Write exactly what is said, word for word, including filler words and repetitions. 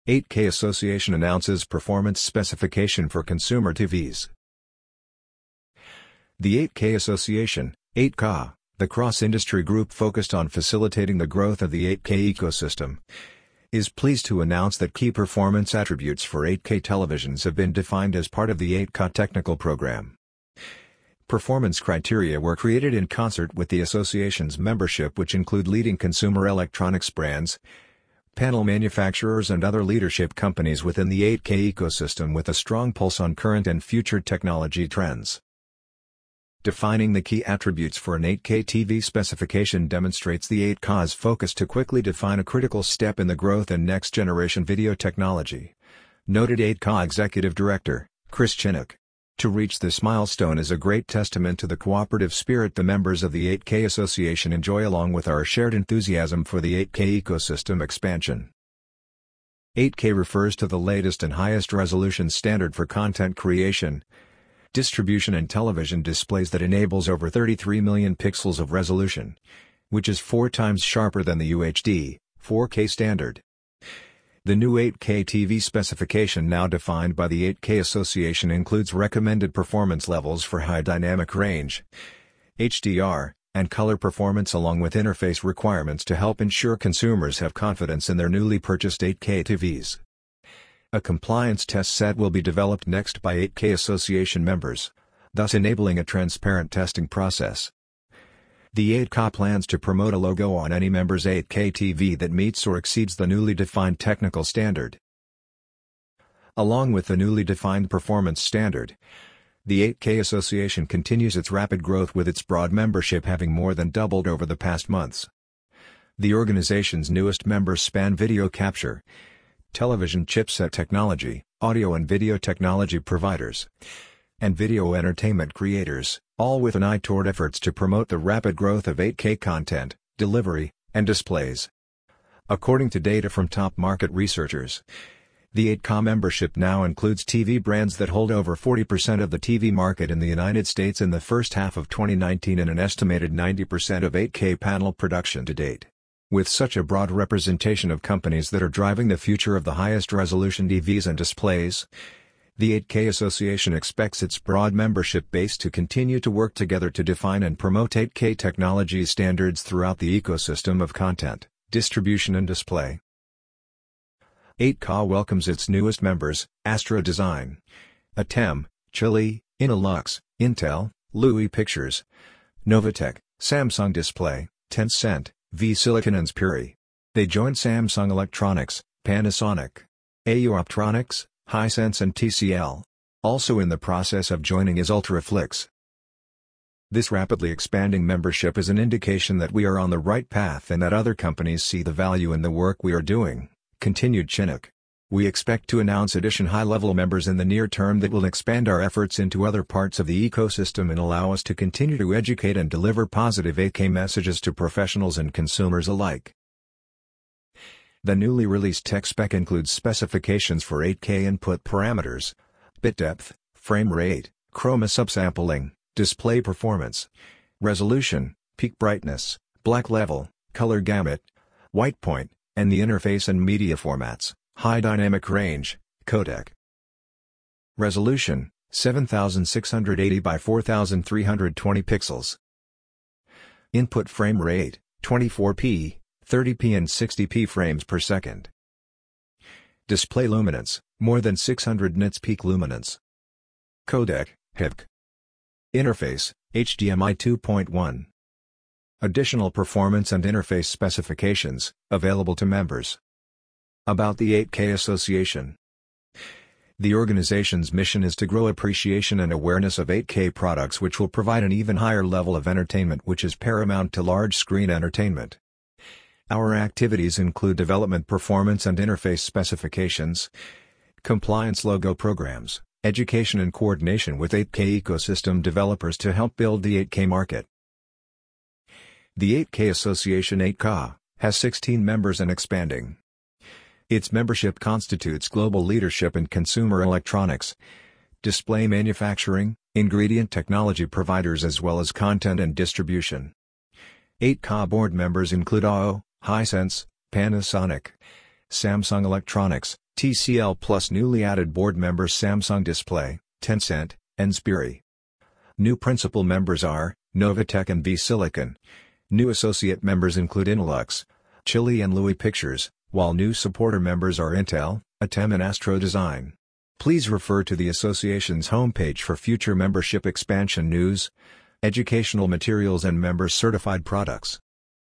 eight K Association announces performance specification for consumer T Vs. The eight K Association, eight K, the cross-industry group focused on facilitating the growth of the eight K ecosystem, is pleased to announce that key performance attributes for eight K televisions have been defined as part of the eight K technical program. Performance criteria were created in concert with the association's membership, which include leading consumer electronics brands, panel manufacturers and other leadership companies within the eight K ecosystem with a strong pulse on current and future technology trends. Defining the key attributes for an eight K T V specification demonstrates the eight K's focus to quickly define a critical step in the growth in next-generation video technology, noted eight K Executive Director, Chris Chinnock. To reach this milestone is a great testament to the cooperative spirit the members of the eight K Association enjoy, along with our shared enthusiasm for the eight K ecosystem expansion. eight K refers to the latest and highest resolution standard for content creation, distribution and television displays that enables over thirty-three million pixels of resolution, which is four times sharper than the U H D, four K standard. The new eight K T V specification, now defined by the eight K Association, includes recommended performance levels for high dynamic range, H D R, and color performance, along with interface requirements to help ensure consumers have confidence in their newly purchased eight K T Vs. A compliance test set will be developed next by eight K Association members, thus enabling a transparent testing process. The eight K plans to promote a logo on any member's eight K T V that meets or exceeds the newly defined technical standard. Along with the newly defined performance standard, the eight K Association continues its rapid growth, with its broad membership having more than doubled over the past months. The organization's newest members span video capture, television chipset technology, audio and video technology providers, and video entertainment creators, all with an eye toward efforts to promote the rapid growth of eight K content, delivery, and displays. According to data from top market researchers, the eight K membership now includes T V brands that hold over forty percent of the T V market in the United States in the first half of twenty nineteen and an estimated ninety percent of eight K panel production to date. With such a broad representation of companies that are driving the future of the highest resolution T Vs and displays, the eight K Association expects its broad membership base to continue to work together to define and promote eight K technology standards throughout the ecosystem of content, distribution and display. eight K welcomes its newest members: Astra Design, Atem, Chile, Innolux, Intel, Louis Pictures, Novatech, Samsung Display, Tencent, V-Silicon and Spiri. They join Samsung Electronics, Panasonic, A U Optronics, Hisense and T C L. Also in the process of joining is Ultraflix. This rapidly expanding membership is an indication that we are on the right path and that other companies see the value in the work we are doing, continued Chinnock. We expect to announce additional high-level members in the near term that will expand our efforts into other parts of the ecosystem and allow us to continue to educate and deliver positive eight K messages to professionals and consumers alike. The newly released tech spec includes specifications for eight K input parameters, bit depth, frame rate, chroma subsampling, display performance, resolution, peak brightness, black level, color gamut, white point, and the interface and media formats, high dynamic range, codec. Resolution, seven thousand six hundred eighty by four thousand three hundred twenty pixels. Input frame rate, twenty-four P, thirty P and sixty P frames per second. Display luminance, more than six hundred nits peak luminance. Codec, H I P C. Interface, H D M I two point one. Additional performance and interface specifications, available to members. About the eight K Association. The organization's mission is to grow appreciation and awareness of eight K products, which will provide an even higher level of entertainment, which is paramount to large-screen entertainment. Our activities include development, performance and interface specifications, compliance logo programs, education and coordination with eight K ecosystem developers to help build the eight K market. The eight K Association eight K has sixteen members and expanding. Its membership constitutes global leadership in consumer electronics, display manufacturing, ingredient technology providers as well as content and distribution. eight K board members include A O, Hisense, Panasonic, Samsung Electronics, T C L Plus newly added board members Samsung Display, Tencent, and Xperi. New principal members are Novatech and V-Silicon. New associate members include Innolux, Chile and Louis Pictures, while new supporter members are Intel, Atem and Astro Design. Please refer to the association's homepage for future membership expansion news, educational materials and members-certified products.